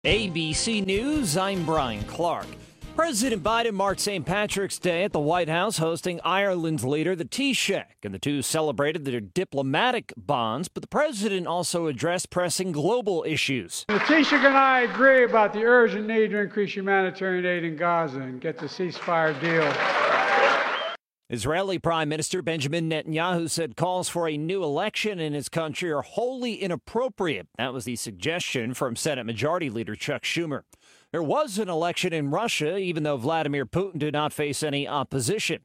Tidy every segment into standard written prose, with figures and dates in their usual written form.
ABC News, I'm Brian Clark. President Biden marked St. Patrick's Day at the White House, hosting Ireland's leader, the Taoiseach, and the two celebrated their diplomatic bonds, but the president also addressed pressing global issues. The Taoiseach and I agree about the urgent need to increase humanitarian aid in Gaza and get the ceasefire deal. Israeli Prime Minister Benjamin Netanyahu said calls for a new election in his country are wholly inappropriate. That was the suggestion from Senate Majority Leader Chuck Schumer. There was an election in Russia, even though Vladimir Putin did not face any opposition.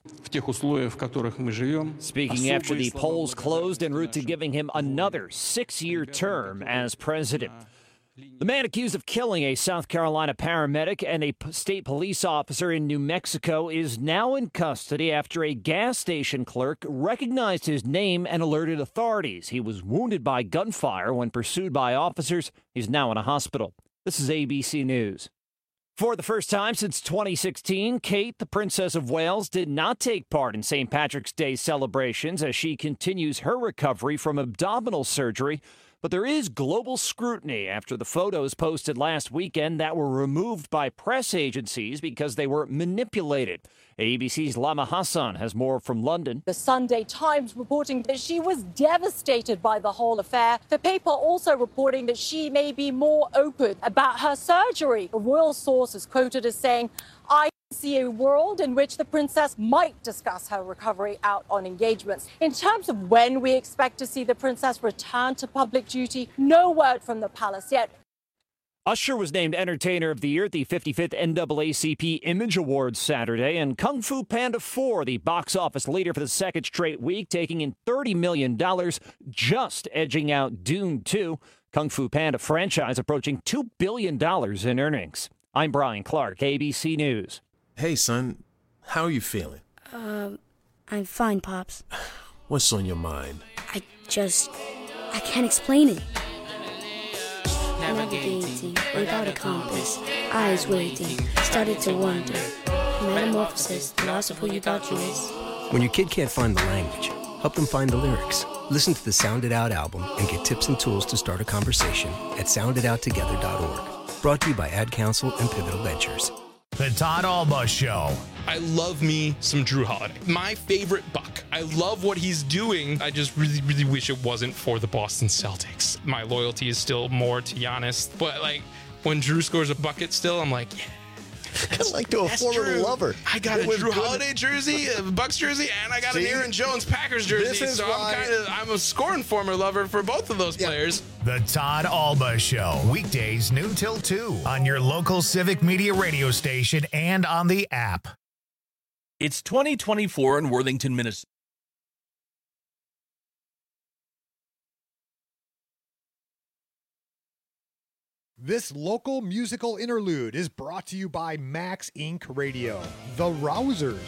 Speaking after the polls closed en route to giving him another 6-year term as president. The man accused of killing a South Carolina paramedic and a state police officer in New Mexico is now in custody after a gas station clerk recognized his name and alerted authorities. He was wounded by gunfire when pursued by officers. He's now in a hospital. This is ABC News. For the first time since 2016, Kate, the Princess of Wales, did not take part in St. Patrick's Day celebrations as she continues her recovery from abdominal surgery. But there is global scrutiny after the photos posted last weekend that were removed by press agencies because they were manipulated. ABC's Lama Hassan has more from London. The Sunday Times reporting that she was devastated by the whole affair. The paper also reporting that she may be more open about her surgery. A royal source is quoted as saying, "I see a world in which the princess might discuss her recovery out on engagements." In terms of when we expect to see the princess return to public duty, no word from the palace yet. Usher was named Entertainer of the Year at the 55th NAACP Image Awards Saturday, and Kung Fu Panda 4, the box office leader for the second straight week, taking in $30 million, just edging out Dune 2. Kung Fu Panda franchise approaching $2 billion in earnings. I'm Brian Clark, ABC News. Hey, son. How are you feeling? I'm fine, Pops. What's on your mind? I can't explain it. Navigating without a compass, eyes waiting, started to wonder. Metamorphosis, the loss of who you thought you is. When your kid can't find the language, help them find the lyrics. Listen to the Sound It Out album and get tips and tools to start a conversation at sounditouttogether.org. Brought to you by Ad Council and Pivotal Ventures. The Todd Alba Show. I love me some Drew Holiday. My favorite Buck. I love what he's doing. I just really, really wish it wasn't for the Boston Celtics. My loyalty is still more to Giannis. But, like, when Drew scores a bucket still, I'm like, yeah. Kind of like to a former Drew. lover. I got a Drew Holiday jersey, a Bucks jersey, and I got an Aaron Jones Packers jersey. So I'm a scoring former lover for both of those players. The Todd Alba Show. Weekdays noon till 2 on your local Civic Media radio station and on the app. It's 2024 in Worthington, Minnesota. This local musical interlude is brought to you by Max Inc. Radio, The Rousers.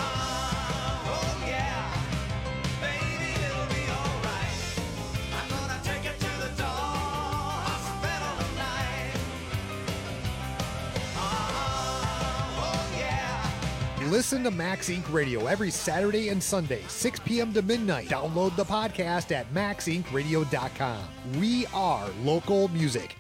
Listen to Max Inc. Radio every Saturday and Sunday, 6 p.m. to midnight. Download the podcast at maxincradio.com. We are local music.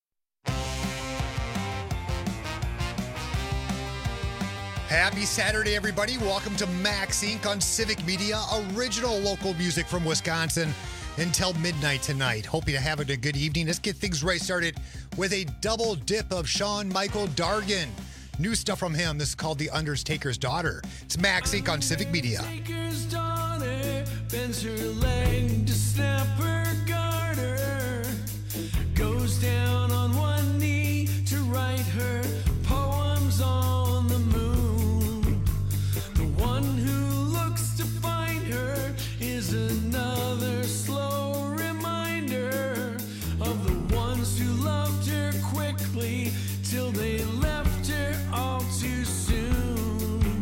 Happy Saturday, everybody. Welcome to Max Inc. on Civic Media, original local music from Wisconsin until midnight tonight. Hoping to have a good evening. Let's get things right started with a double dip of Sean Michael Dargan. New stuff from him. This is called The Undertaker's Daughter. It's Max Inc. on Civic Media. Undertaker's daughter bends her leg to snap her garter, goes down on one knee to write her poems on the moon. The one who looks to find her is another slow reminder of the ones who loved her quickly till they left her all too soon.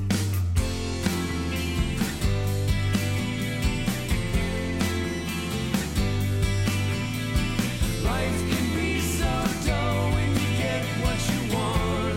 Life can be so dull when you get what you want.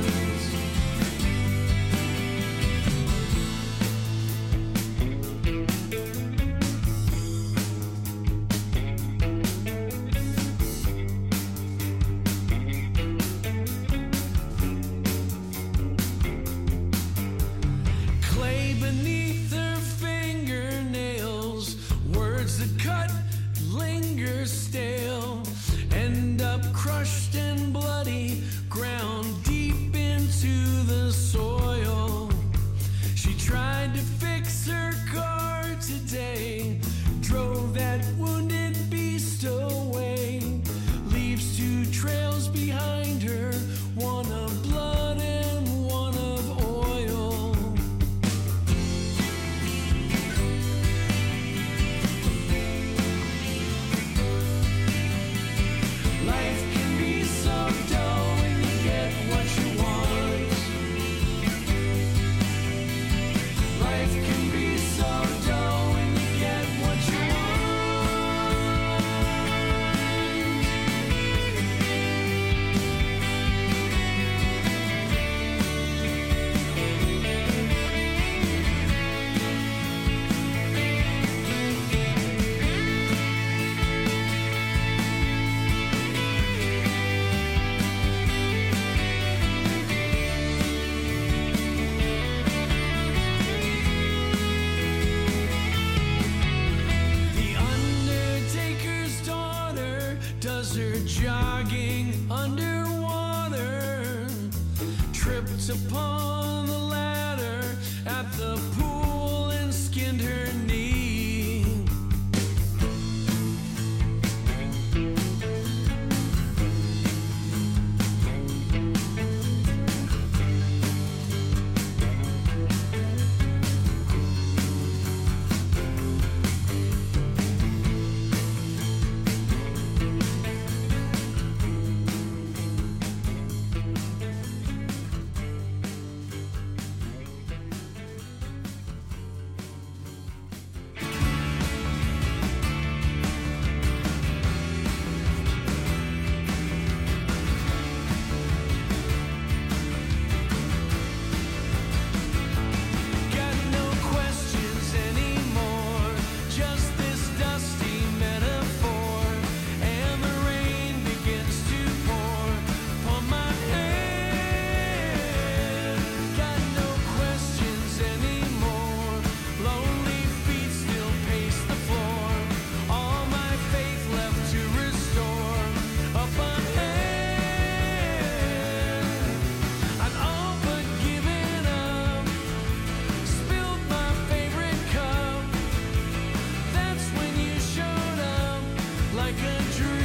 and bloody, ground deep into the soil. She tried to fix her car today, drove that wounded beast away, leaves 2 trails behind her, one of blood and one of oil. Life can be so dull when you get what you want. Life can be so dull when you get what you want. The undertaker's daughter does her jogging underwater, tripped upon the ladder at the pool and skinned her knee. Got no questions anymore, just this dusty metaphor, and the rain begins to pour upon my head. Got no questions anymore, lonely feet still pace the floor, all my faith left to restore up ahead. I'd all but given up, spilled my favorite cup. That's when you showed up like a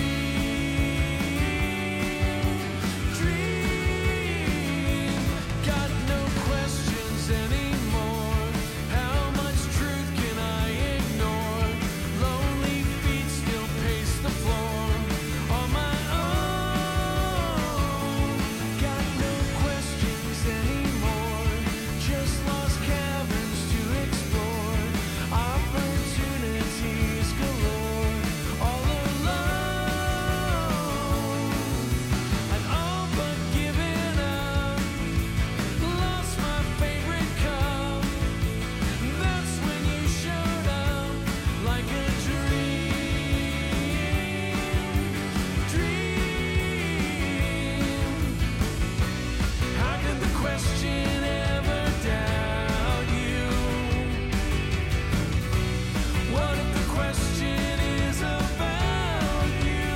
dream. Got no questions anymore. How much truth can I ignore? Lonely feet still pace the floor on my own. Got no questions anymore. Just lost caverns to explore. Opportunities galore. All alone. I'd all but given up. Lost my favorite cup. That's when you showed up like a dream. How could the question ever doubt you? What if the question is about you?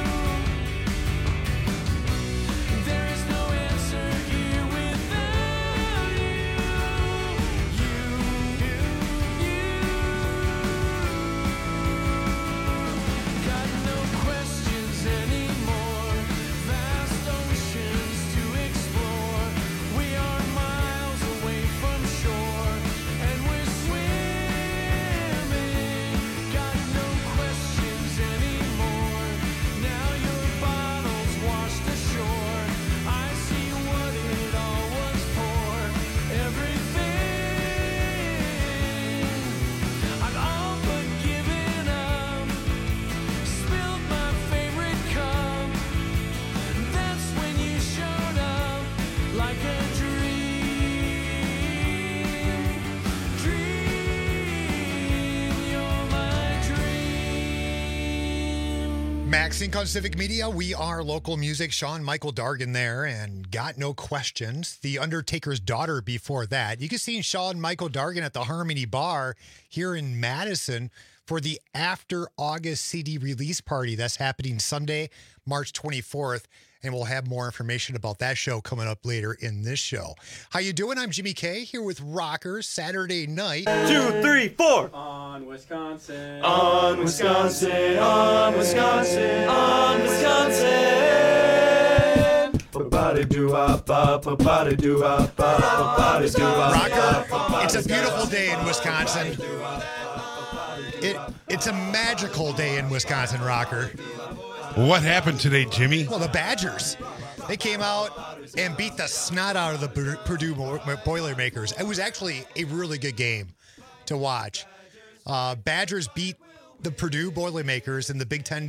There is no answer here without you. Got no questions anymore. Vast oceans to explore. We are miles away from shore, and we're swimming. Got no questions anymore. Now your bottle's washed ashore. I see what it all was for. Everything. I'd all but given up. Spilled my favorite cup. That's when you showed up like a dream. You're my dream. Max Inc. on Civic Media. We are local music. Sean Michael Dargan there, and Got No Questions. The Undertaker's Daughter before that. You can see Sean Michael Dargan at the Harmony Bar here in Madison for the After August CD release party. That's happening Sunday, March 24th And we'll have more information about that show coming up later in this show. How you doing? I'm Jimmy K here with Rocker Saturday night. 2, 3, 4. On Wisconsin. On Wisconsin. On Wisconsin. On Wisconsin. Rocker, it's a beautiful day in Wisconsin. It's a magical day in Wisconsin, Rocker. What happened today, Jimmy? Well, the Badgers. They came out and beat the snot out of the Purdue Boilermakers. It was actually a really good game to watch. Badgers beat the Purdue Boilermakers in the Big Ten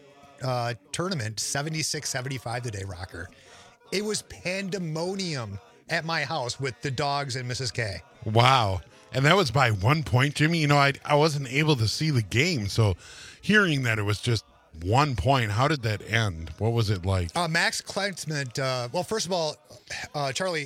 tournament 76-75 today, Rocker. It was pandemonium at my house with the dogs and Mrs. K. Wow. And that was by 1 point, Jimmy. You know, I wasn't able to see the game, so hearing that it was just 1 point, how did that end? What was it like? Max Kleinschmidt, well, first of all, Charlie,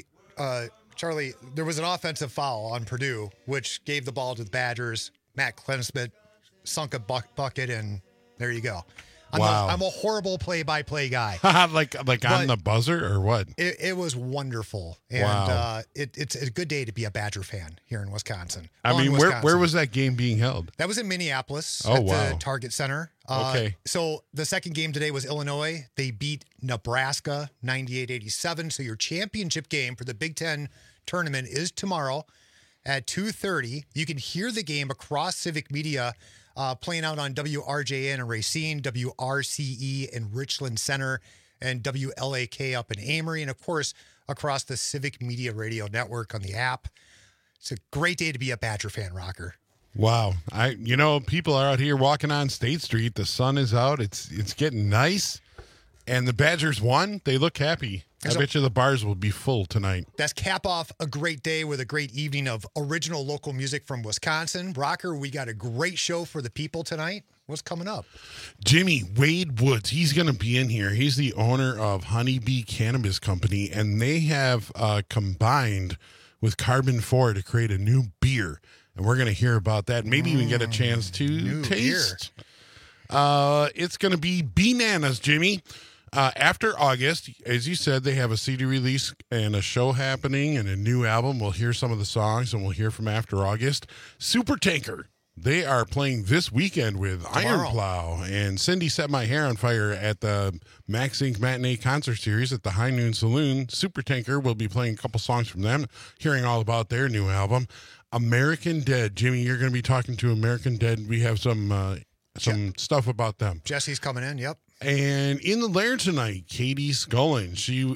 there was an offensive foul on Purdue, which gave the ball to the Badgers. Matt Kleinschmidt sunk a bucket, and there you go. I'm a horrible play-by-play guy. like on the buzzer or what? It was wonderful. And it's a good day to be a Badger fan here in Wisconsin. Where was that game being held? That was in Minneapolis at the Target Center. Okay. So the second game today was Illinois. They beat Nebraska 98-87. So your championship game for the Big Ten tournament is tomorrow at 2:30. You can hear the game across Civic Media playing out on WRJN in Racine, WRCE in Richland Center, and WLAK up in Amory, and of course, across the Civic Media Radio Network on the app. It's a great day to be a Badger fan, Rocker. Wow. People are out here walking on State Street. The sun is out. It's getting nice. And the Badgers won. They look happy. I bet you the bars will be full tonight. That's cap off a great day with a great evening of original local music from Wisconsin. Rocker, we got a great show for the people tonight. What's coming up? Jimmy Wade Woods, he's going to be in here. He's the owner of Honeybee Cannabis Company, and they have combined with Carbon 4 to create a new beer. And we're going to hear about that. Maybe even get a chance to taste. It's going to be Bananas, Jimmy. After August, as you said, they have a CD release and a show happening and a new album. We'll hear some of the songs and we'll hear from After August. Supertanker, they are playing this weekend with Iron Plow, and Cindy Set My Hair on Fire at the Max Inc. Matinee Concert Series at the High Noon Saloon. Supertanker will be playing a couple songs from them, hearing all about their new album. American Dead, Jimmy, you're going to be talking to American Dead. We have some stuff about them. Jesse's coming in, yep. And in the lair tonight, Katie Scullin.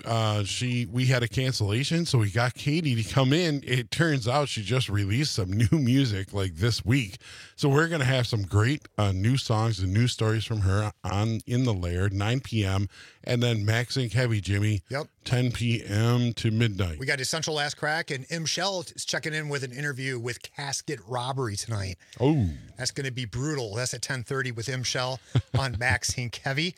We had a cancellation, so we got Katie to come in. It turns out she just released some new music like this week. So we're going to have some great new songs and new stories from her on In the Lair, 9 p.m. And then Max Inc. Heavy, Jimmy, 10 p.m. to midnight. We got Essential Last Crack, and M. Shell is checking in with an interview with Casket Robbery tonight. Oh. That's going to be brutal. That's at 10:30 with M. Shell on Max Inc. Heavy.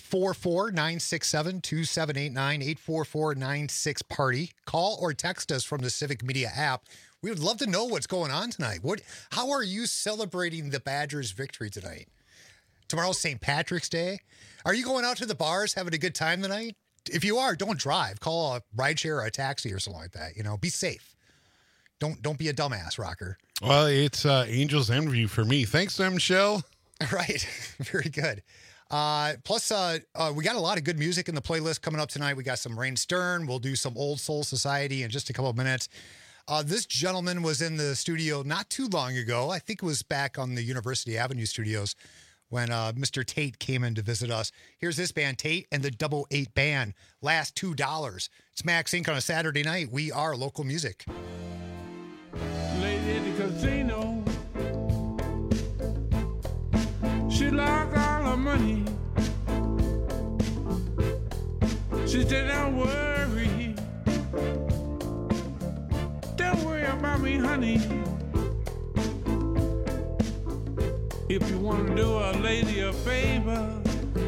844-967-2789, 844-96-PARTY. Call or text us from the Civic Media app. We would love to know what's going on tonight. How are you celebrating the Badgers' victory tonight? Tomorrow's St. Patrick's Day. Are you going out to the bars, having a good time tonight? If you are, don't drive. Call a rideshare or a taxi or something like that. Be safe. Don't be a dumbass, Rocker. Well, it's Angel's Envy for me. Thanks, Michelle. Right. Very good. Plus, we got a lot of good music in the playlist coming up tonight. We got some Rain Stern. We'll do some Old Soul Society in just a couple of minutes. This gentleman was in the studio not too long ago. I think it was back on the University Avenue studios when Mr. Tate came in to visit us. Here's this band, Tate and the Double 8 Band. Last $2. It's Max Inc. on a Saturday night. We are local music. Lady at the casino, she lost all her money. She said, don't worry about me, honey. If you want to do a lady a favor,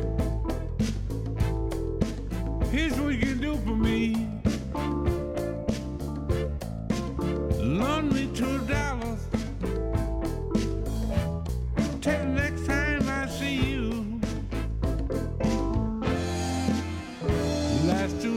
here's what you can do for me. Loan me $2 till the next time I see you.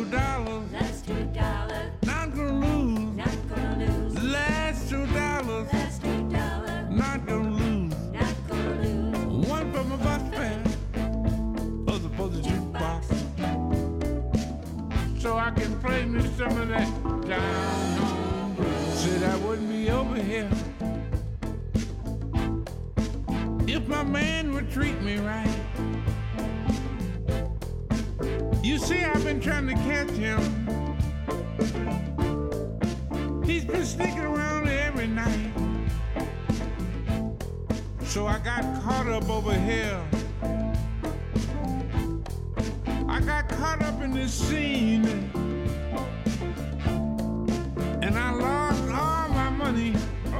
$2. Last $2. Not gonna lose. Not gonna lose. Last $2. Last $2. Not gonna lose. Not gonna lose. One for my bus fare, other for the jukebox, so I can play me some of that down home blues. Said I wouldn't be over here if my man would treat me right. You see, I've been trying to catch him. He's been sneaking around every night. So I got caught up over here. I got caught up in this scene, and I lost all my money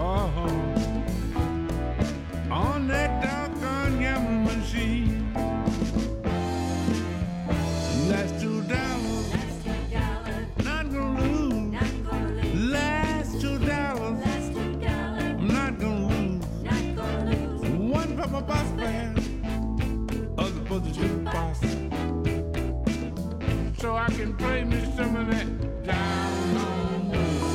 on that doggone gambling machine. Last $2. Not gonna lose. Last $2. I'm not gonna lose. One for my bus fare, other for the jukebox, so I can play me some of that down home blues.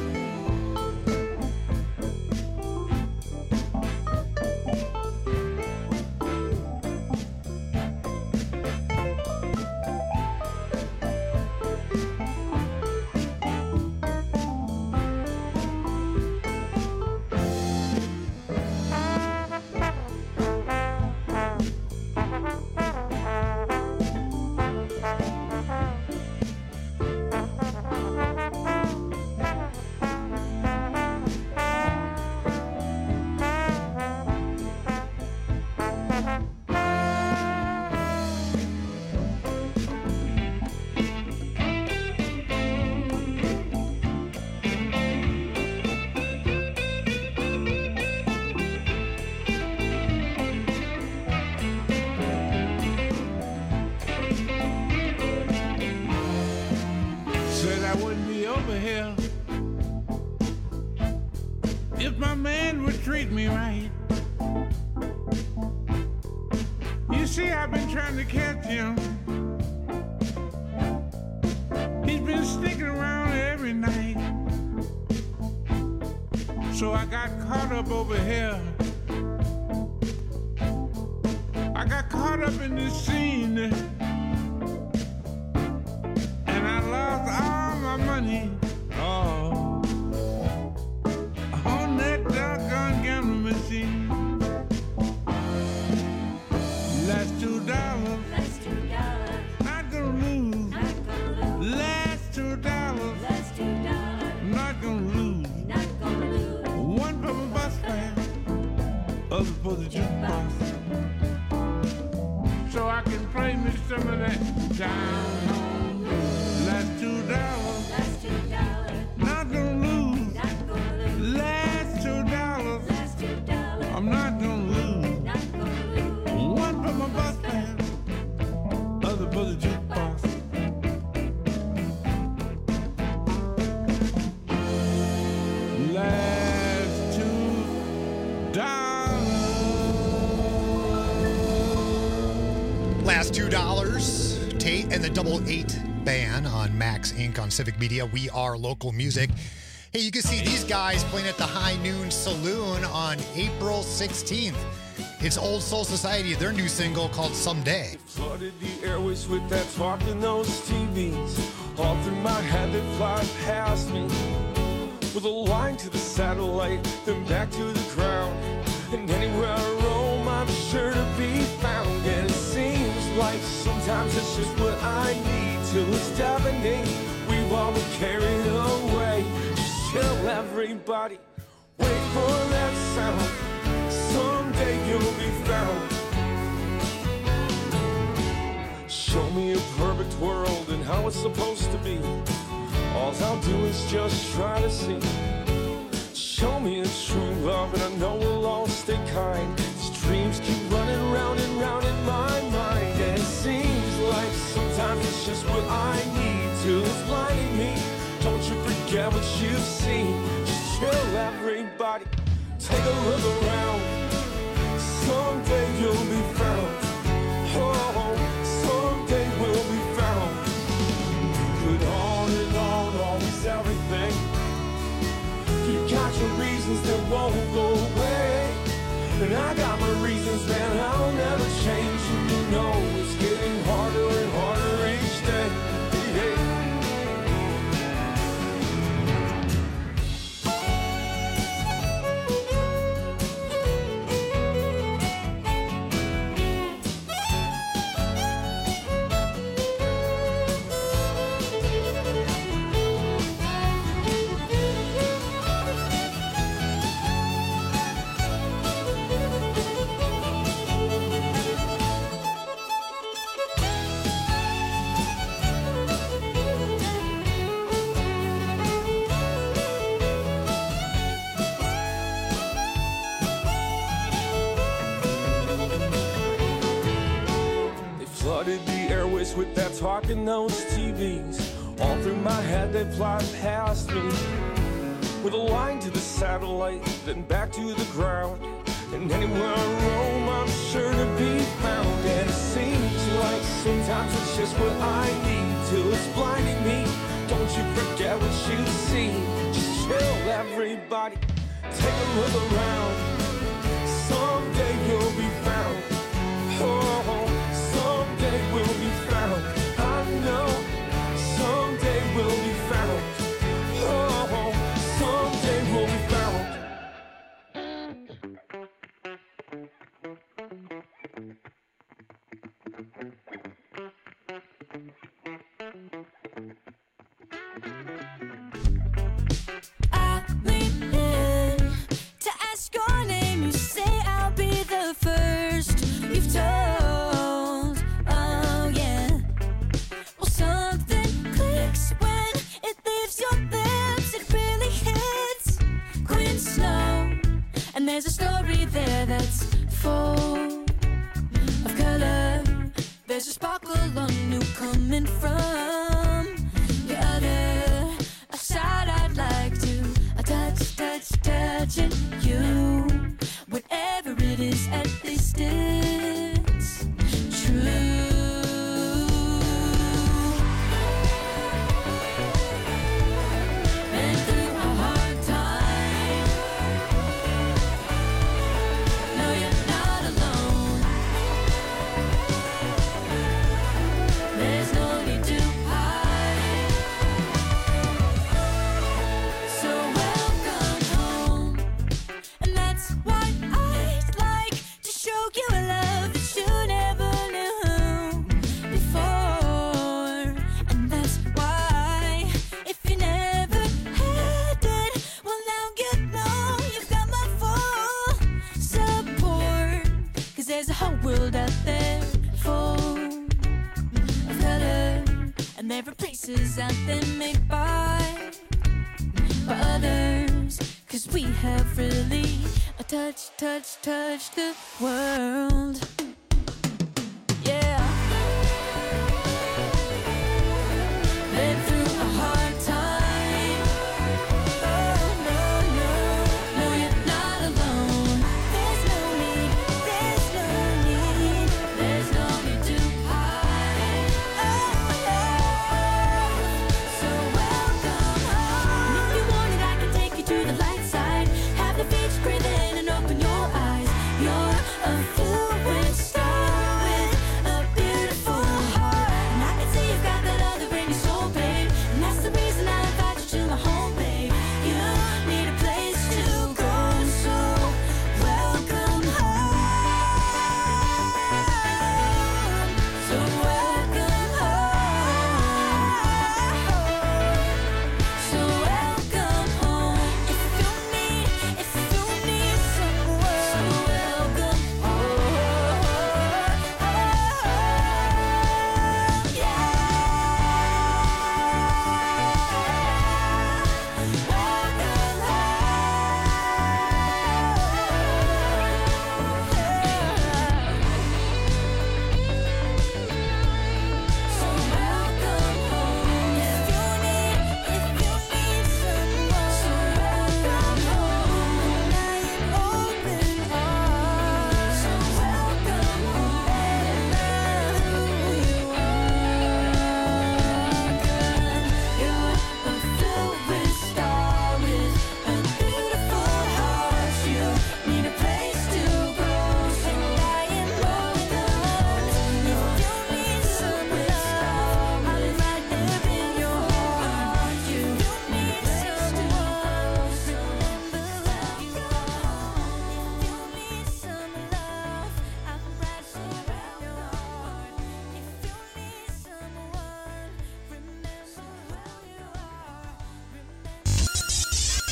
If my man would treat me right. You see, I've been trying to catch him. He's been sneaking around every night. So I got caught up over here. I got caught up in this scene, and I lost all my money. On that doggone gambling machine. Last $2. Not gonna lose. Last $2. Not gonna lose. One for my bus fare, other for the jukebox, so I can play me some of that down home blues. Last $2. Not gonna lose. Last $2. I'm not gonna lose. One for my bus fare, other for the jukebox. Last $2. Last $2. Tate and the Double 8 Band on Max Inc. on Civic Media. We are local music. Hey, you can see these guys playing at the High Noon Saloon on April 16th. It's Old Soul Society, their new single called Someday. Flooded the airways with that talk in those TVs. All through my head they fly past me. With a line to the satellite, then back to the ground. And anywhere I roam, I'm sure to be found. And it seems like sometimes it's just what I need. Till it's deafening, we've all been carried away. Just chill, everybody, wait for that sound. Someday you'll be found. Show me a perfect world and how it's supposed to be. All I'll do is just try to see. Show me a true love and I know we'll all stay kind. These dreams keep running round and round in my mind. And it seems like sometimes it's just what I need till it's blinding me. Don't you forget what you've seen. Just chill, everybody, take a look around. Someday you'll be found. Oh, someday we'll be found. is everything. You got your reasons that won't go away, and I got my reasons, man, I'll never change. And you know it's getting harder and harder each day. Yeah. Flooded the airways with that talk in those TVs. All through my head they fly past me, with a line to the satellite, then back to the ground. And anywhere I roam, I'm sure to be found. And it seems like sometimes it's just what I need, till it's blinding me. Don't you forget what you see. Just chill, everybody, take a look around. Someday you'll be found. Oh, someday we'll be found. I know someday we'll be found. Oh, someday we'll be found. I lean in to ask your name. You say I'll be the first you've told. Oh yeah. Well, something clicks when it leaves your lips. It really hits Queen Snow, and there's a story there that's full of color. There's a sparkle on you coming from the other side. I'd like to touching you. Whatever it is, at least it's true. Been through a hard time. No, you're not alone. There's no need to hide. So welcome home. And that's why I'd like to show you a love that you never knew before. And that's why, if you never had it, well now you know you've got my full support. 'Cause there's a whole world out there full of color, and there are places out there made by others. 'Cause we have really touched the world. Yeah. Been through a hard time. Oh no, you're not alone. There's no need to hide. So welcome home. And if you want it, I can take you to the light side. Have the beach, breathe in and open your eyes. You're a fool with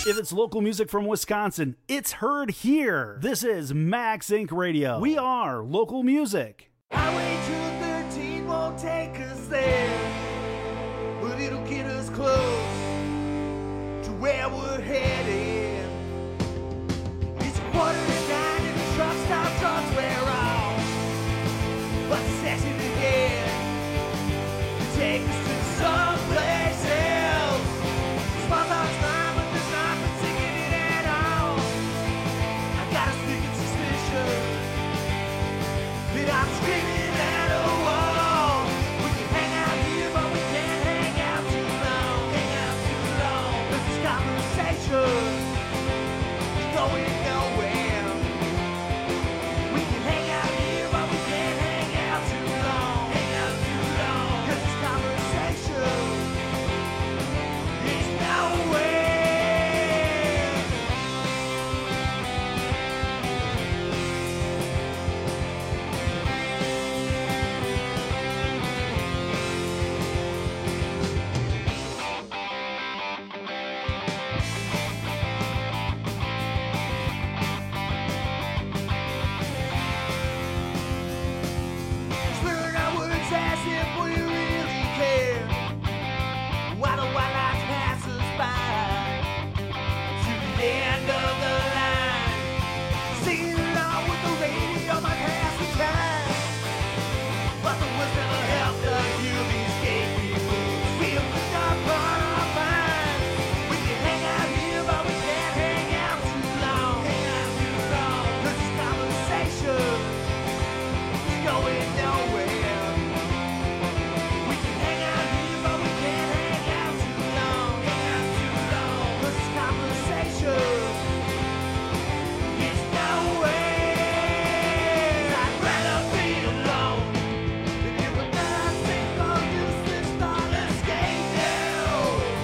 If it's local music from Wisconsin, it's heard here. This is Max Inc. Radio. We are local music. Highway 213 won't take us there, but it'll get us close to where we're headed. It's 8:45 and the truck stop trucks wear off, but the section ahead to take us to someplace else. Small talk's fine, but there's not been singing it at all. I got a sneaking suspicion that I'm screaming at a wall. We can hang out here, but we can't hang out too long. Hang out too long. Cause this conversation is going nowhere. We can hang out here, but we can't hang out too long. Hang out too long. Cause this conversation is nowhere. Slurring our words as if we really care. While the white lights pass us by to the end of the line, singing along with the radio might pass the time. But the words never helped us heal these gatekeepers. Feel the dark part of our minds. We can hang out here, but we can't hang out too long. Hang out too long. 'Cause this conversation is going nowhere. We can hang out here, but we can't hang out too long. Hang out too long. 'Cause this conversation is nowhere. I'd rather be alone than hear another single useless thought escape now.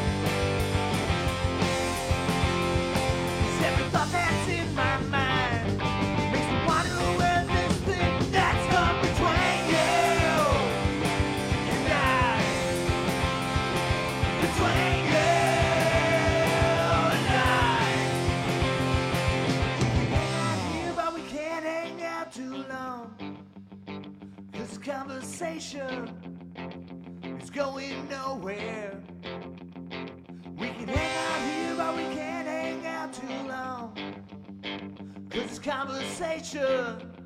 'Cause every thought that's in my mind makes me wonder where this thing that's come between you and I. Between you and I. We can hang out here, but we can't hang out too long. 'Cause conversation is going nowhere. We can hang out here, but we can't hang out too long. 'Cause this conversation,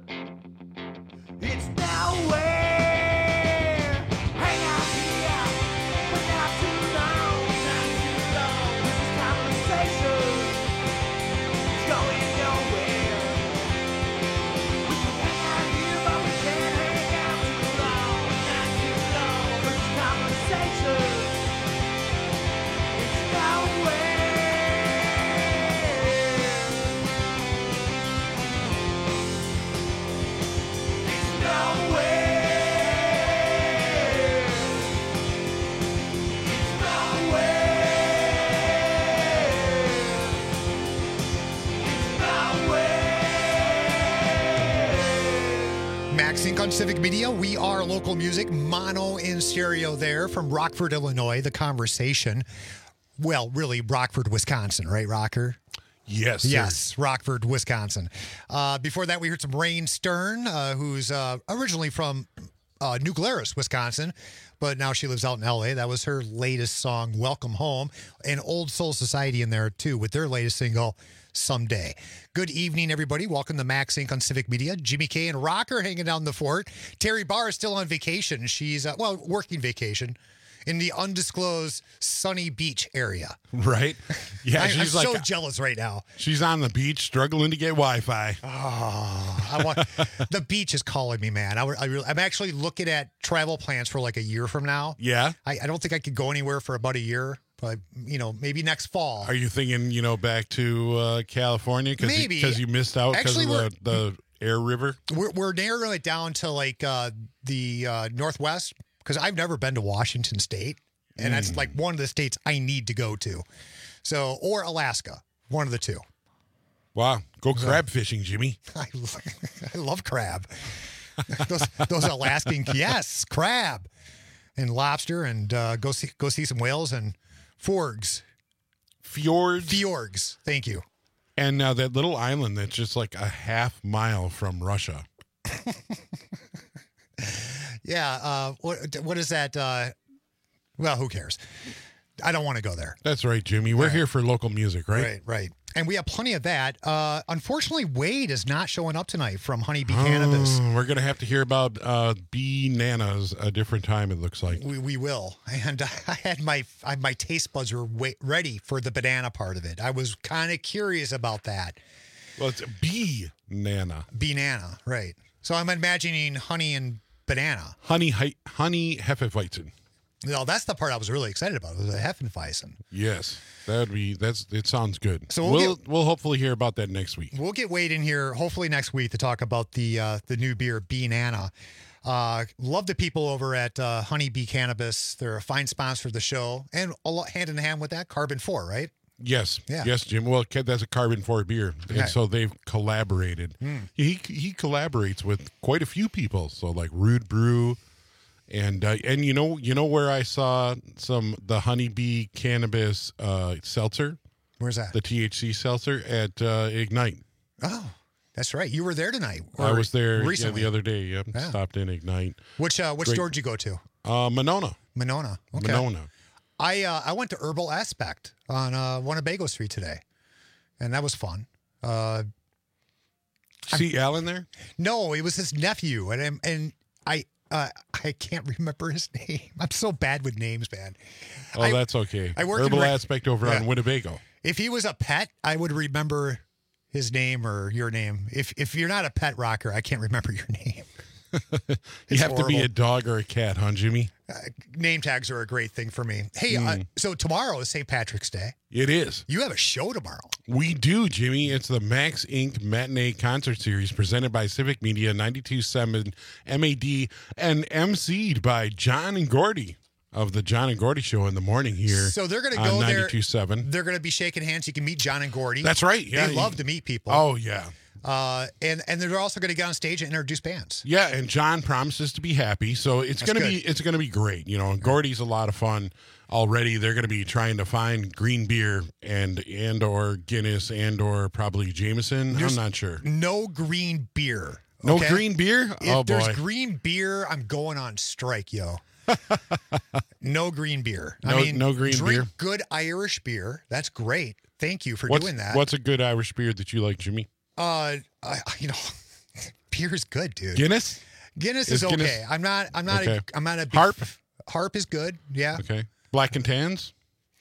it's nowhere. Hang out here, but not too long. Not too long. 'Cause this conversation is going nowhere. We can hang out here, but we can't hang out too long. Not too long. 'Cause this conversation is nowhere. It's nowhere. It's nowhere. Max Inc. on Civic Media. We are local music, mono in stereo there from Rockford, Illinois. The Conversation. Well, really, Rockford, Wisconsin, right, Rocker? Yes. Sir. Yes, Rockford, Wisconsin. Before that, we heard some Rain Stern, who's originally from New Glarus, Wisconsin, but now she lives out in L.A. That was her latest song, Welcome Home, and Old Soul Society in there, too, with their latest single, Someday. Good evening, everybody. Welcome to Max Inc. on Civic Media. Jimmy K and Rocker hanging down the fort. Terry Barr is still on vacation. She's, working vacation in the undisclosed Sunny Beach area. Right? Yeah, I'm so jealous right now. She's on the beach struggling to get Wi-Fi. Oh, the beach is calling me, man. I'm actually looking at travel plans for like a year from now. Yeah? I don't think I could go anywhere for about a year, but, maybe next fall. Are you thinking, back to California? Maybe. Because you missed out because of the Air River? We're narrowing it down to like the Northwest, because I've never been to Washington State, and that's like one of the states I need to go to. So, or Alaska, one of the two. Wow. Go crab fishing, Jimmy. I love crab. those Alaskan, yes, crab and lobster, and go see some whales and forgs. Fjords. Thank you. And now that little island that's just like a half mile from Russia. Yeah. What is that? Well, who cares? I don't want to go there. That's right, Jimmy. We're here for local music, right? Right. And we have plenty of that. Unfortunately, Wade is not showing up tonight from Honeybee Cannabis. We're going to have to hear about bananas a different time, it looks like. We will. And I had my taste buds were ready for the banana part of it. I was kind of curious about that. Well, it's banana. Banana, right. So I'm imagining honey and banana. Honey Hefeweizen. No, that's the part I was really excited about. It was a Hefeweizen. Yes, it sounds good. So we'll hopefully hear about that next week. We'll get Wade in here hopefully next week to talk about the new beer Banana. Love the people over at Honeybee Cannabis. They're a fine sponsor of the show, and hand in hand with that, Carbon 4, right? Yes, Yeah. yes, Jim. Well, that's a Carbon 4 beer, and Okay. so they've collaborated. He collaborates with quite a few people, so like Rude Brew. And you know where I saw the Honeybee Cannabis seltzer? Where's that? The THC seltzer at Ignite. Oh, that's right. You were there tonight. I was there recently. the other day. Yep, Yeah. stopped in Ignite. Which Great. store did you go to? Monona. Monona. Okay. Monona. I went to Herbal Aspect on Winnebago Street today, and that was fun. See Alan there? No, it was his nephew, and I can't remember his name. I'm so bad with names, man. Oh, that's okay. I work Herbal in Aspect over on Winnebago. If he was a pet, I would remember his name or your name. If you're not a pet rocker, I can't remember your name. You have to be horrible. a dog or a cat, huh, Jimmy? Name tags are a great thing for me. Hey, so tomorrow is St. Patrick's Day. It is. You have a show tomorrow. We do, Jimmy. It's the Max Inc. Matinee Concert Series presented by Civic Media 92.7 MAD and emceed by John and Gordy of the John and Gordy Show in the morning here. So they're going to on go there. 92.7. They're going to be shaking hands. You can meet John and Gordy. That's right. Yeah, they love to meet people. Oh, yeah. And they're also going to get on stage and introduce bands. Yeah, and John promises to be happy, so it's going to be great. You know, and Gordy's a lot of fun already. They're going to be trying to find green beer and or Guinness and or probably Jameson. I'm not sure. No green beer. No okay? green beer? If there's green beer, I'm going on strike, yo. No green beer. No green drink beer. Good Irish beer. That's great. Thank you for doing that. What's a good Irish beer that you like, Jimmy? Beer is good, dude. Guinness? Guinness is okay. Guinness? I'm not Okay. a big Harp? Harp is good. Yeah. Okay. Black and Tans?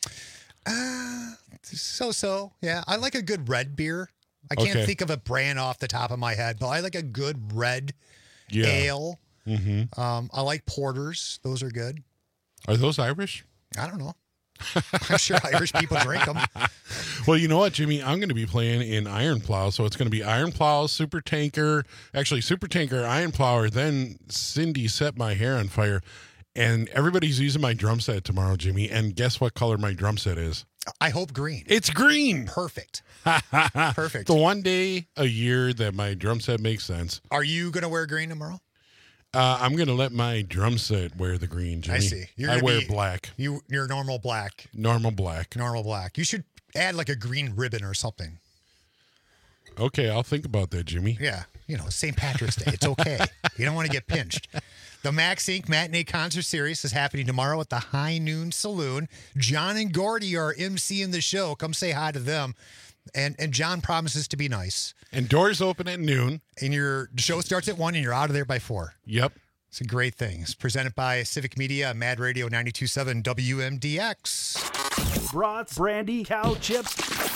So. Yeah. I like a good red beer. I can't think of a brand off the top of my head, but I like a good red ale. Mm-hmm. I like porters. Those are good. Are those Irish? I don't know. I'm sure Irish people drink them. Well, you know what, Jimmy? I'm going to be playing in Iron Plow, so it's going to be Iron Plow, Super Tanker, Iron Plower, then Cindy Set My Hair on Fire, and everybody's using my drum set tomorrow, Jimmy, and guess what color my drum set is? I hope green. It's green. Perfect. Perfect. The one day a year that my drum set makes sense. Are you going to wear green tomorrow? I'm going to let my drum set wear the green, Jimmy. I see. I wear black. You're normal black. Normal black. Normal black. You should add like a green ribbon or something. Okay, I'll think about that, Jimmy. Yeah. St. Patrick's Day. It's okay. You don't want to get pinched. The Max Inc. Matinee Concert Series is happening tomorrow at the High Noon Saloon. John and Gordy are emceeing the show. Come say hi to them. And John promises to be nice. And doors open at noon. And your show starts at 1 and you're out of there by 4. Yep. It's a great thing. It's presented by Civic Media, Mad Radio 92.7 WMDX. Brats, brandy, cow chips,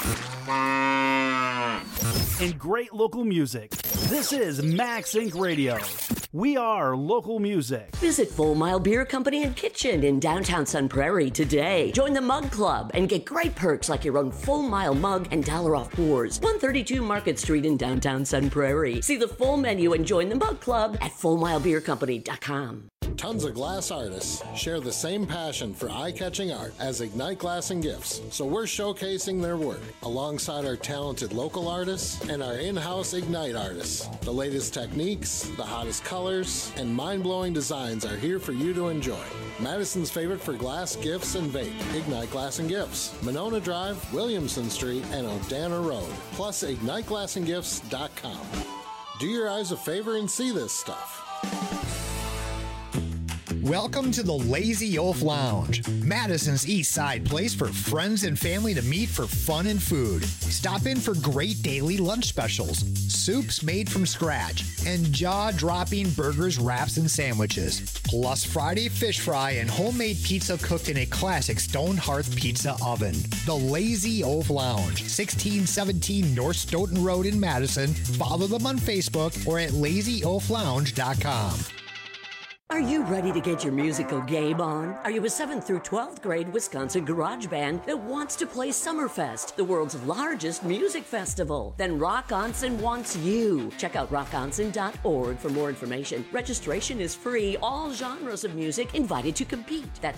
and great local music. This is Max Inc. Radio. We are local music. Visit Full Mile Beer Company and Kitchen in downtown Sun Prairie today. Join the Mug Club and get great perks like your own Full Mile mug and $1 off pours. 132 Market Street in downtown Sun Prairie. See the full menu and join the Mug Club at FullMileBeerCompany.com. tons of glass artists share the same passion for eye-catching art as Ignite Glass and Gifts, so we're showcasing their work alongside our talented local artists and our in-house Ignite artists. The latest techniques, the hottest colors, and mind-blowing designs are here for you to enjoy. Madison's favorite for glass, gifts, and vape, Ignite Glass and Gifts, Monona Drive, Williamson Street, and O'Dana Road, plus IgniteGlassandGifts.com. Do your eyes a favor and see this stuff. Welcome to the Lazy Oaf Lounge, Madison's East Side place for friends and family to meet for fun and food. Stop in for great daily lunch specials, soups made from scratch, and jaw-dropping burgers, wraps, and sandwiches. Plus Friday fish fry and homemade pizza cooked in a classic stone hearth pizza oven. The Lazy Oaf Lounge, 1617 North Stoughton Road in Madison. Follow them on Facebook or at lazyoaflounge.com. Are you ready to get your musical game on? Are you a 7th through 12th grade Wisconsin garage band that wants to play Summerfest, the world's largest music festival? Then Rock Onsen wants you. Check out rockonsen.org for more information. Registration is free. All genres of music invited to compete. That's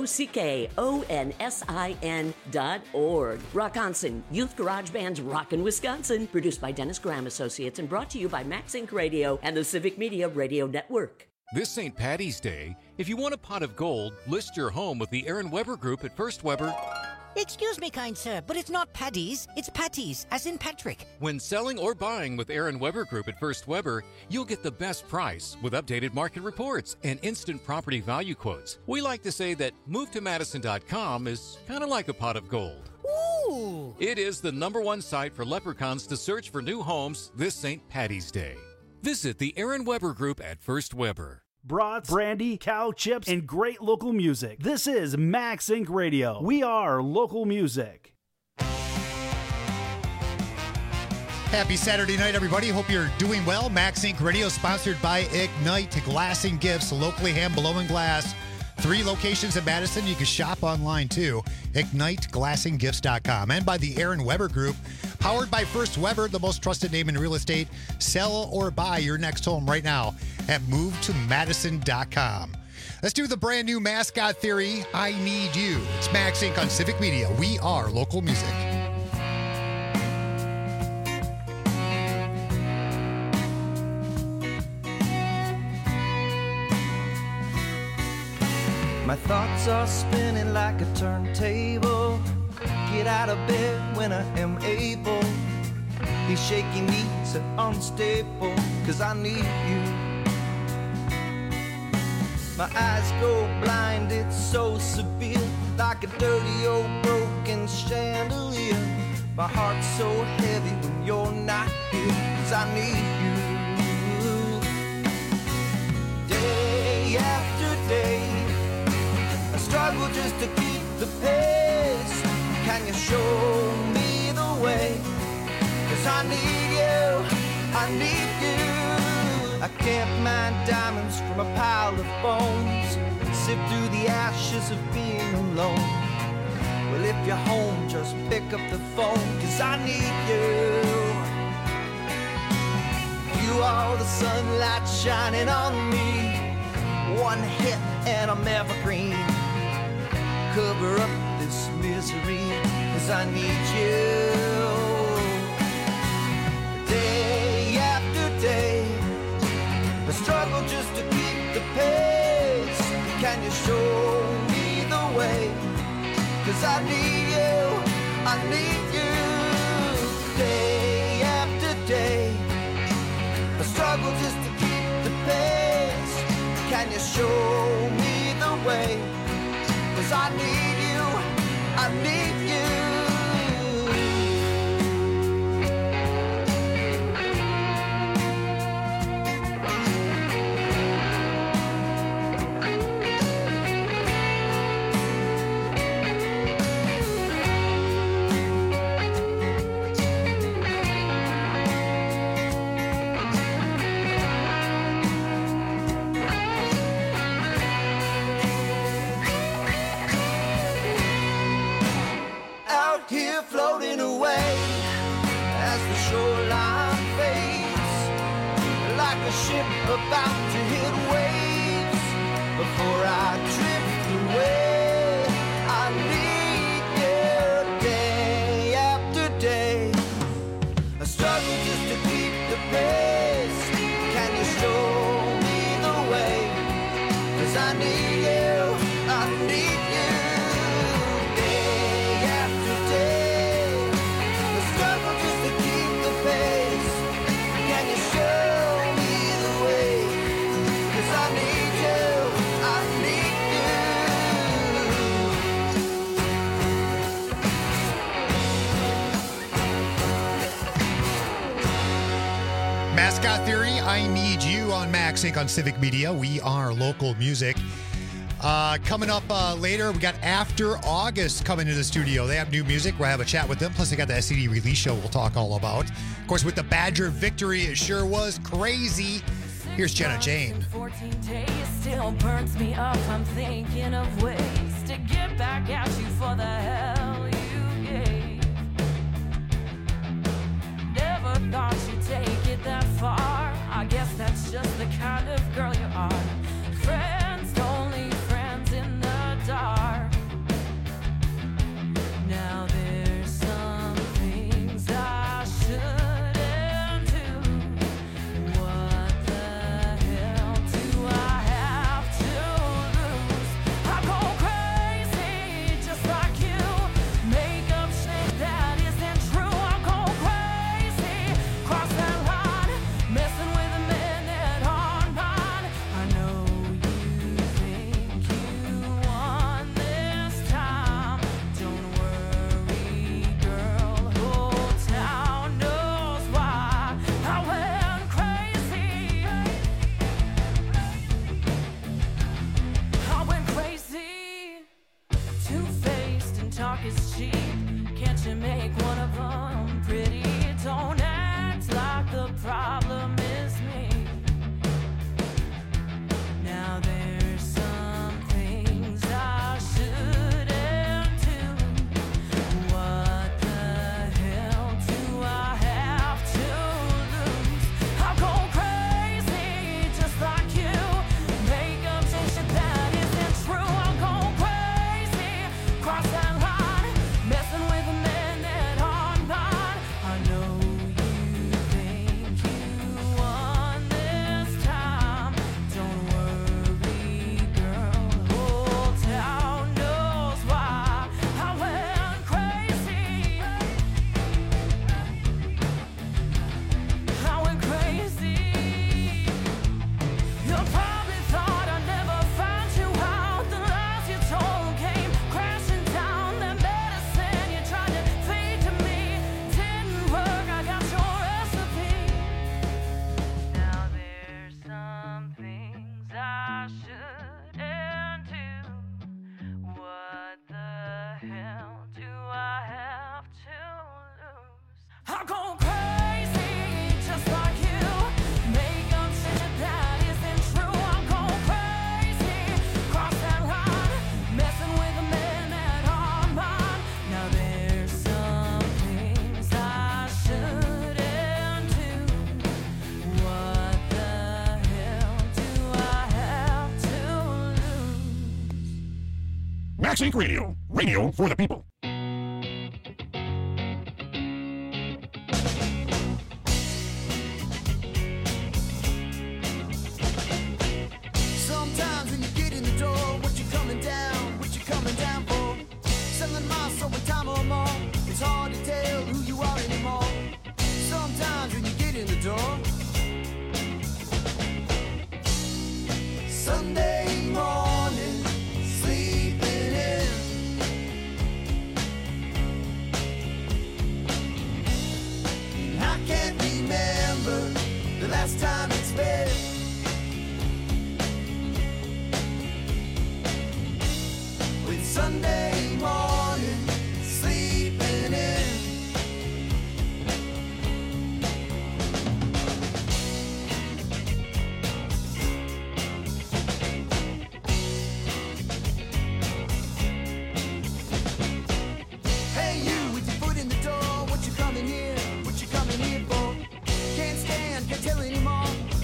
ROCKONSIN.org. Rock Onsen, Youth Garage Band's Rockin' Wisconsin. Produced by Dennis Graham Associates and brought to you by Max Inc. Radio and the Civic Media Radio Network. This St. Paddy's Day, if you want a pot of gold, list your home with the Aaron Weber Group at First Weber. Excuse me, kind sir, but it's not Paddy's, it's Patties, as in Patrick. When selling or buying with Aaron Weber Group at First Weber, you'll get the best price with updated market reports and instant property value quotes. We like to say that MoveToMadison.com is kind of like a pot of gold. Ooh! It is the #1 site for leprechauns to search for new homes this St. Paddy's Day. Visit the Aaron Weber Group at First Weber. Brats, brandy, cow chips, and great local music. This is Max Inc. Radio. We are local music. Happy Saturday night, everybody. Hope you're doing well. Max Inc. Radio, sponsored by Ignite Glass and Gifts, locally hand blowing glass. 3 locations in Madison. You can shop online too. IgniteGlassandGifts.com. And by the Aaron Weber Group, powered by First Weber, the most trusted name in real estate. Sell or buy your next home right now at MoveToMadison.com. Let's do the brand new mascot theory. I Need You. It's Max Inc. on Civic Media. We are local music. My thoughts are spinning like a turntable. Get out of bed when I am able. These shaky knees are unstable, 'cause I need you. My eyes go blind, it's so severe, like a dirty old broken chandelier. My heart's so heavy when you're not here, 'cause I need you. Day after day, I struggle just to keep the pace. Can you show me the way? 'Cause I need you, I need you. I can't mine diamonds from a pile of bones, sift through the ashes of being alone. Well, if you're home, just pick up the phone, 'cause I need you. You are the sunlight shining on me. One hit and I'm evergreen. Cover up this misery, 'cause I need you. Day after day, I struggle just to keep the pace. Can you show me the way? 'Cause I need you, I need you. Day after day, I struggle just to keep the pace. Can you show me the way? 'Cause I need you, I need you. Here floating away as the shoreline fades, like a ship about to hit waves. before I drift away. I need you day after day. I struggle just to keep the pace. Can you show me the way? 'Cause I need you, I need you day after day. I struggle just to keep the pace. Can you show me the way? 'Cause I need you, I need Mascot Theory, I Need You on Max Inc. on Civic Media. We are local music. Coming up later, we got After August coming to the studio. They have new music. We'll have a chat with them. Plus, they got the SCD release show we'll talk all about. Of course, with the Badger victory, it sure was crazy. Here's Jenna Jane. 14 days still burns me up. I'm thinking of ways to get back at you for the hell you gave. Never thought you'd take it that far. I guess that's just the kind of girl you are. Friends, only friends in the dark. Now there's some things I shouldn't do. What the hell do I have to lose? I go crazy just like you. Make up shit that isn't true. I go crazy, cross that line, messing with a minute on mine. I know you think you won this time. Don't worry, girl, whole town knows why I went crazy. I went crazy. Two-faced and talk is cheap. Can't you make one of them pretty? Don't act like the problem is me. Now there's some things I shouldn't do. What the hell do I have to lose? I'll go crazy just like you. Make up shit that isn't true. I'll go crazy, cross that line, messing with a minute on mine. I know you think you won this time. Don't worry, girl, whole town knows why I went crazy. I went crazy. You probably thought I'd never find you out. The lies you told came crashing down. That medicine you tried to feed to me didn't work. I got your recipe. Now there's some things I shouldn't do. What the hell do I have to lose? I'll go crazy just like you. Make up shit that isn't true. I'll go crazy, cross that line, messing with a minute on mine. Now there's some things I shouldn't do. What the hell do I have to lose? Max Inc. Radio. Radio for the people. Sometimes when you get in the door, what you coming down for? Selling my soul in time or more. It's hard to tell who you are anymore. Sometimes when you get in the door, Sunday morning, sleeping in. And I can't remember the last time it's been. With Sunday morning, sleeping in. Hey you, with your foot in the door, what you coming here? What you coming here for? Can't stand, can't tell anymore.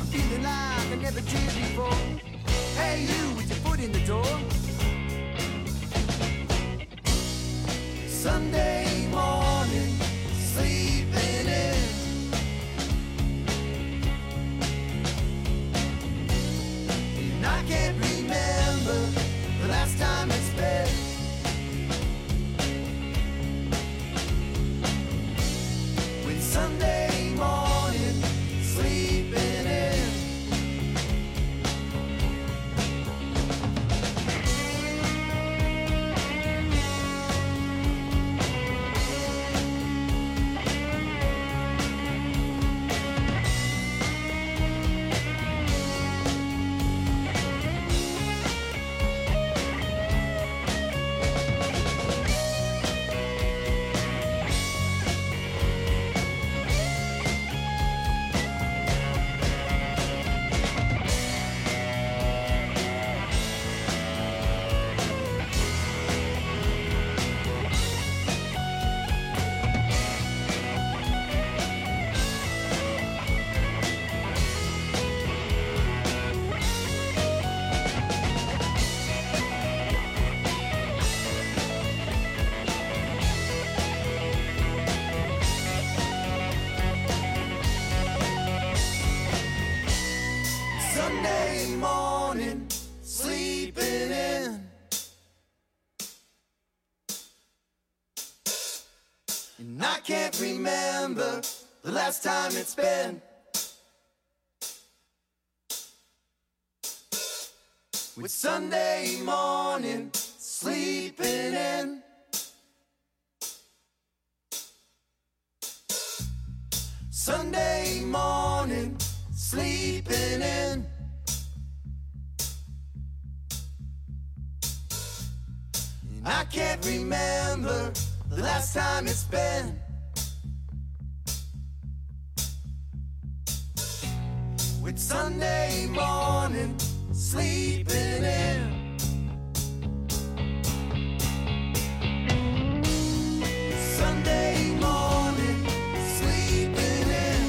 Sunday morning, sleeping in. And I can't remember the last time it's been. When Sunday morning, sleeping in. Sunday morning, sleeping in. And I can't remember the last time it's been. With Sunday morning, sleeping in. Sunday morning, sleeping in. And I can't remember the last time it's been. With Sunday morning, sleeping in. Sunday morning, sleeping in.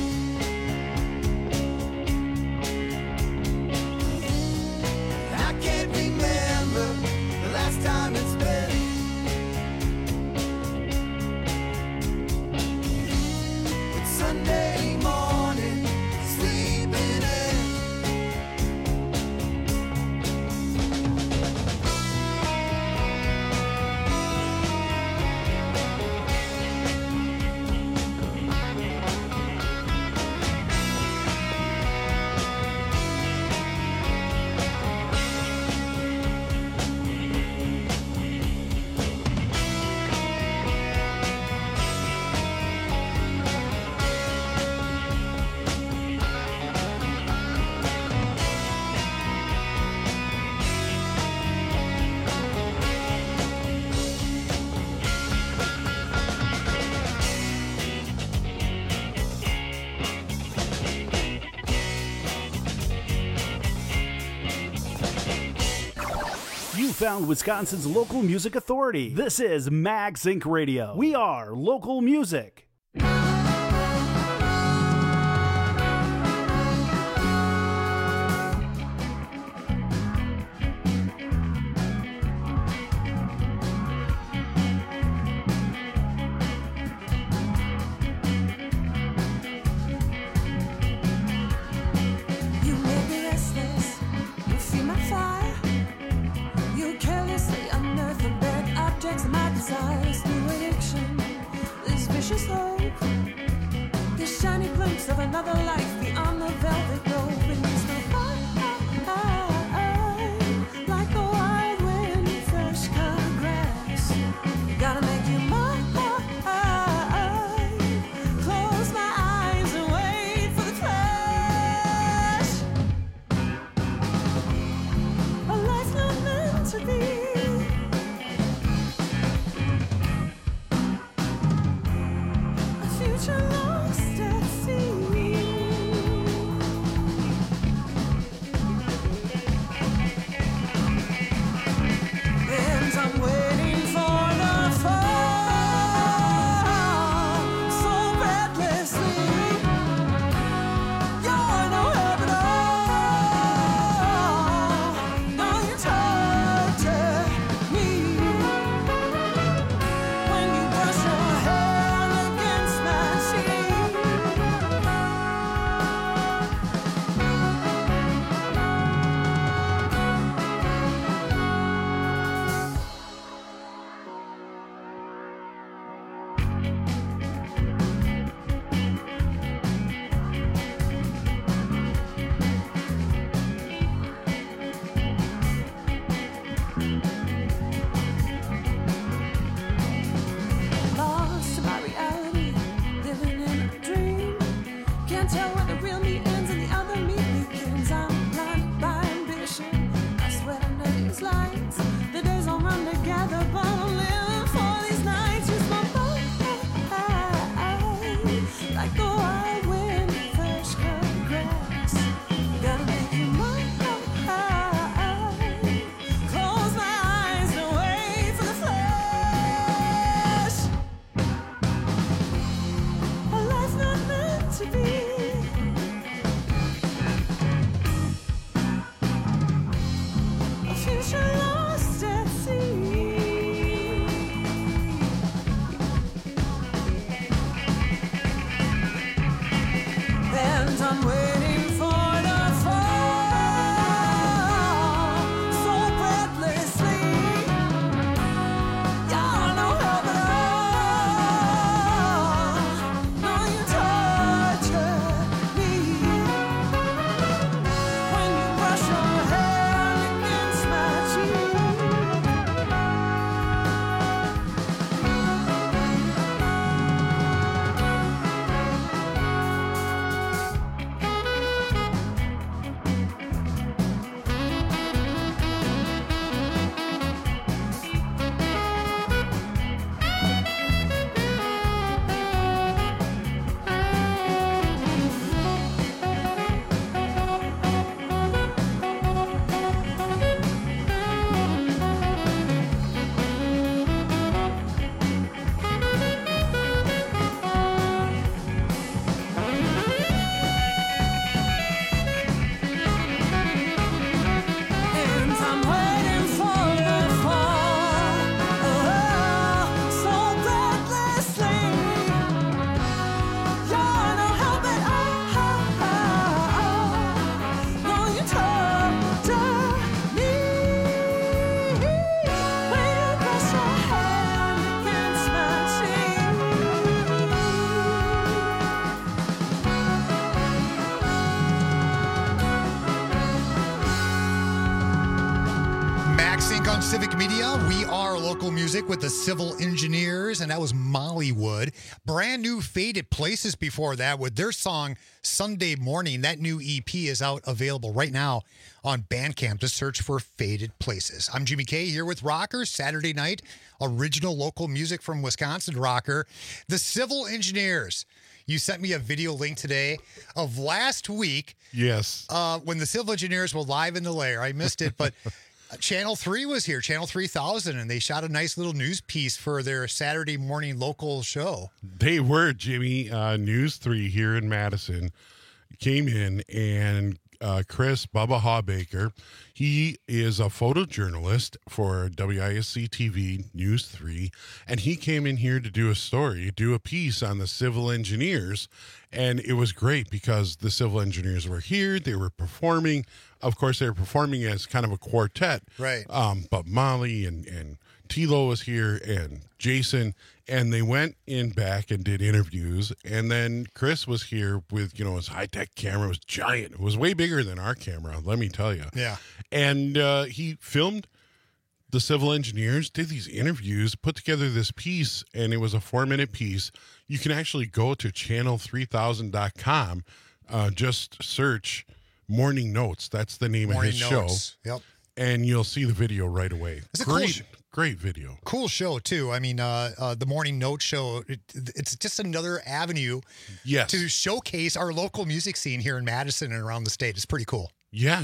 I can't remember the last time it's been. It's Sunday morning, sleeping in. You found Wisconsin's local music authority. This is Mag Sync Radio. We are local music. You make me restless. You feel my fire. You carelessly unearth the bad objects of my desires. New addiction, this vicious hope, this shiny glimpse of another life beyond the velvet robe. And it's the fire, like the wild wind, fresh cut grass. Gotta make you mine. Close my eyes and wait for the flash. A life not meant to be. A future lost at sea. Lost in my reality, living in a dream. Can't tell where the real me ends and the other me begins. I'm blinded by ambition. I sweat under these lights. The days don't run together, but I'm living for these nights. Use my mind like the wild wind, fresh cut grass. Gotta make you mine. Close my eyes and wait for the flash. A life not meant to be. A future lost at sea. And I'm waiting for the fall, so breathlessly. You're no help at all. No, you torture me. When you brush your hand against my cheek. And I'm waiting for the fall, so breathlessly. You're no help at all. No, you torture me. When you brush your hand against my cheek. Max Inc. on Civic Media. We are local music with the Civil Engineers, and that was Mollywood. Brand new Faded Places before that with their song Sunday Morning. That new EP is out, available right now on Bandcamp. Just search for Faded Places. I'm Jimmy K here with Rocker, Saturday night, original local music from Wisconsin Rocker. The Civil Engineers. You sent me a video link today of last week. Yes. When the Civil Engineers were live in the lair. I missed it, but Channel 3 was here, Channel 3000, and they shot a nice little news piece for their Saturday morning local show. They were, Jimmy. News 3 here in Madison came in, and Chris Bubba Hawbaker, he is a photojournalist for WISC TV News 3, and he came in here to do a piece on the Civil Engineers, and it was great because the Civil Engineers were here, they were performing. Of course, they were performing as kind of a quartet. Right. But Molly and Tilo was here and Jason, and they went in back and did interviews. And then Chris was here with, his high-tech camera. It was giant. It was way bigger than our camera, let me tell you. Yeah. And he filmed the Civil Engineers, did these interviews, put together this piece, and it was a 4-minute piece. You can actually go to channel3000.com, just search Morning Notes. That's the name Morning of his Notes. show. Yep. And you'll see the video right away. It's a cool Great video. Cool show, too. I mean, the Morning Note show, it's just another avenue to showcase our local music scene here in Madison and around the state. It's pretty cool. Yeah,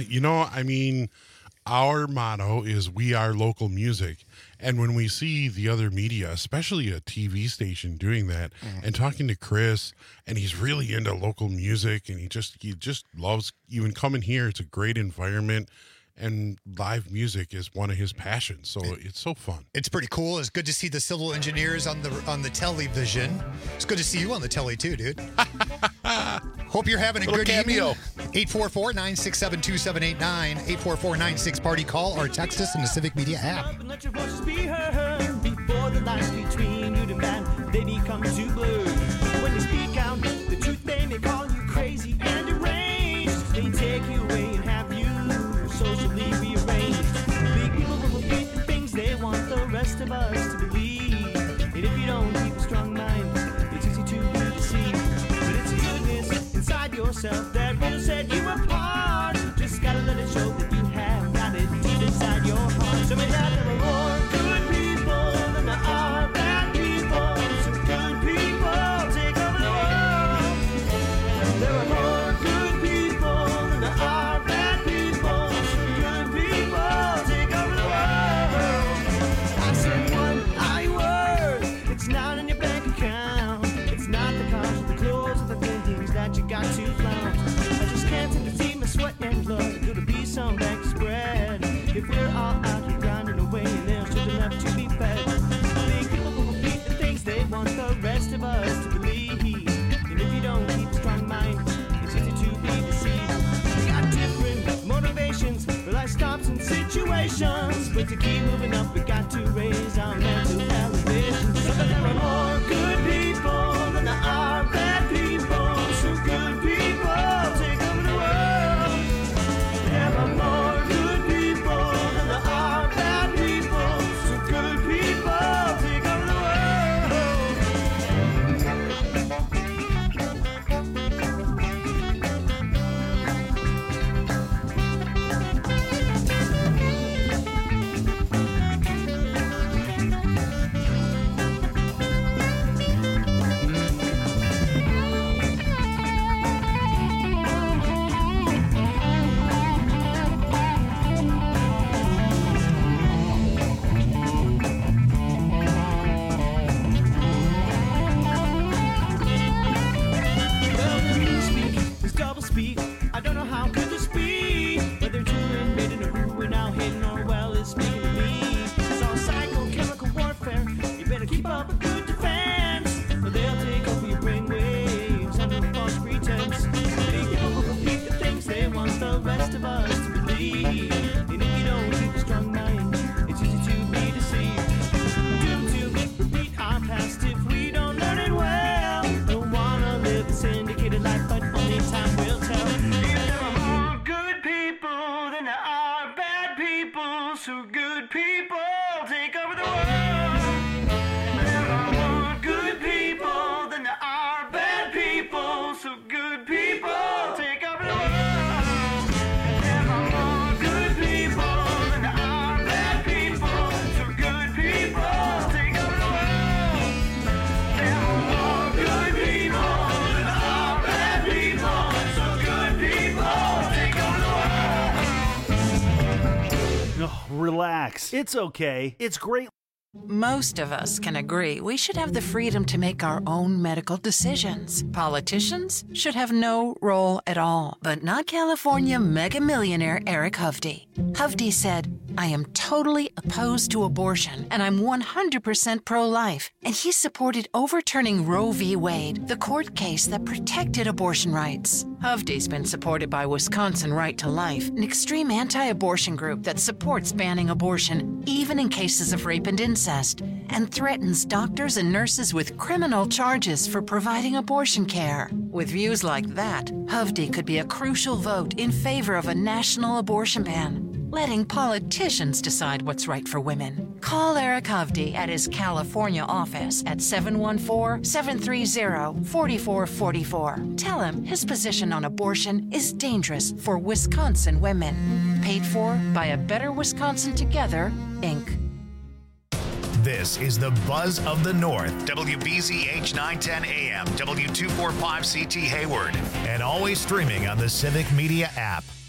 our motto is we are local music. And when we see the other media, especially a TV station doing that and talking to Chris, and he's really into local music, and he just loves even coming here. It's a great environment, and live music is one of his passions. So it's so fun. It's pretty cool. It's good to see the Civil Engineers on the television. It's good to see you on the telly too, dude. Hope you're having a good cameo. evening. 844-967-2789, 844-96-PARTY. Call or text us in the Civic Media app. Let your voices be heard before the lines between you demand. they become too blurred. When they speak out the truth, they may call you crazy and deranged. They take you away and have you socially rearranged. Big people will repeat the things they want the rest of us to believe. And if you don't keep a strong mind, it's easy to be deceived. But it's a goodness inside yourself that will set you apart. Just gotta let it show that you have got it deep inside your heart. So may that there are more good people than there are bad people. So good people take over the world. There are more good people than there are bad people. So good people take over the world. I said one I word. It's not in your bank account. It's not the cars or the clothes or the things that you got to flaunt. I just can't seem to see my sweat and blood. Gonna be some back spread. If we're all out here grinding away and there's just enough to be fed. Big people will repeat the things they want the rest of us to believe. And if you don't keep a strong mind, it's easy to be deceived. We got different motivations for life stops and situations. But to keep moving up, we got to raise our mental elevation. So that there are more good people than there are bad people. So good people take over the world. There are more good people than there are bad people. So good people take over the Well, the speak is double speak. I don't know how could this be. Whether touring, made in a brew, now hidden or well is speaking to me. It's all psychochemical warfare. You better keep up a good defense, or they'll take over your brainwaves under a false pretense. Big people will repeat the things they want the rest of us to believe. And if you don't keep a strong mind, it's easy to be deceived. Due to repeat our past if we don't learn it well. Don't wanna live a syndicated life, but only time will tell. If there are more good people than there are bad people, so good people take over the world. There are more good people than there are bad people, so good people take over the world. There are more good people than there are bad people, so good people take over the world. There are more good people than there are bad people, so good people take over the world. Oh, relax. It's okay. It's great. Most of us can agree we should have the freedom to make our own medical decisions. Politicians should have no role at all, but not California mega millionaire Eric Hovde. Hovde said, "I am totally opposed to abortion, and I'm 100% pro-life." And he supported overturning Roe v. Wade, the court case that protected abortion rights. Hovde's been supported by Wisconsin Right to Life, an extreme anti-abortion group that supports banning abortion, even in cases of rape and incest, and threatens doctors and nurses with criminal charges for providing abortion care. With views like that, Hovde could be a crucial vote in favor of a national abortion ban, letting politicians decide what's right for women. Call Eric Hovde at his California office at 714-730-4444. Tell him his position on abortion is dangerous for Wisconsin women. Paid for by A Better Wisconsin Together, Inc. This is the Buzz of the North, WBZH 910 AM, W245CT Hayward, and always streaming on the Civic Media app.